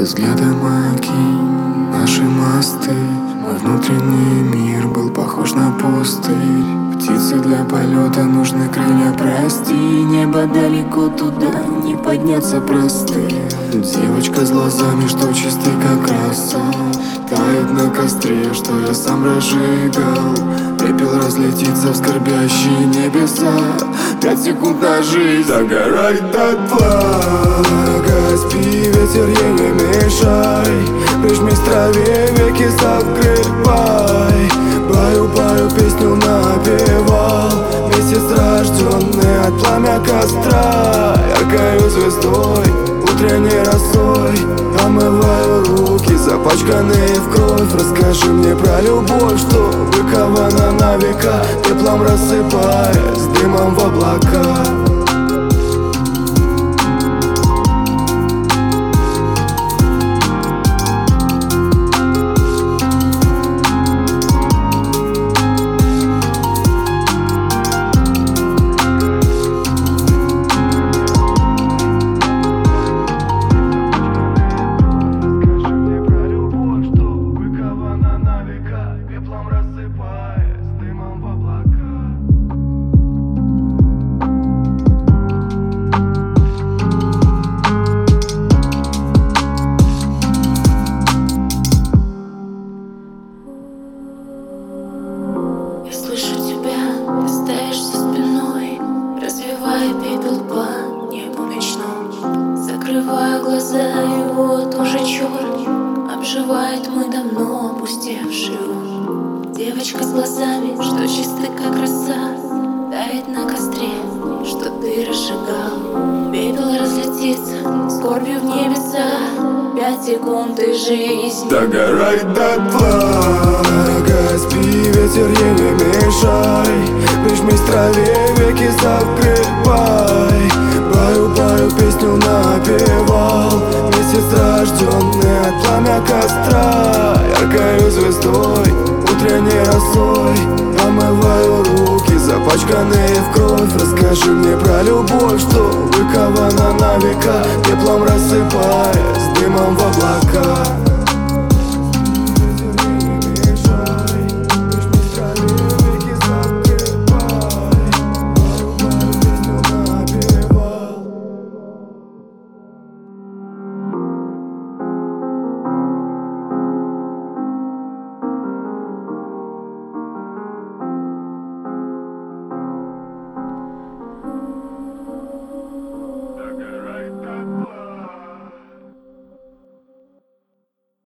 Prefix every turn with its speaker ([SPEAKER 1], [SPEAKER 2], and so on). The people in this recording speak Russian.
[SPEAKER 1] взглядом окинь наши мосты. Мой внутренний мир был похож на пустырь. Птицы для полета нужны крылья, прости. Небо далеко, туда не подняться простым. Девочка с глазами, что чисты как роса, тает на костре, что я сам разжигал. Пепел разлетится в скорбящие небеса. 5 секунд на жизнь догорает дотла. Дорогая, спи, ветер ей не мешай. Прижмись к траве, веки закрывай. Баю песню напевал. Месяц рожденный от пламя костра. Яркою звездой, утренней росой омываю руки, запачканные в кровь. Расскажи мне про любовь, что выкована на века, теплом рассыпаясь дымом в облака.
[SPEAKER 2] Слышу тебя, ты стоишь за спиной, развивая пепел по небу ночному. Закрываю глаза, и вот уже черный обживает мой давно опустевший ум. Девочка с глазами, что чисты как роса, тает на костре, что ты разжигал. Пепел разлетится скорбью в небеса. 5 секунд и жизнь
[SPEAKER 1] догорает дотла. Дорогая, спи, ветер ей не мешай. Прижмись к траве, веки закрывай. Баю песню напевал. Месяц рожденный от пламя костра. Яркою звездой, утренней росой омываю руки, запачканные в кровь. Расскажи мне про любовь, что выкована на века, теплом рассыпаясь дымом в облака.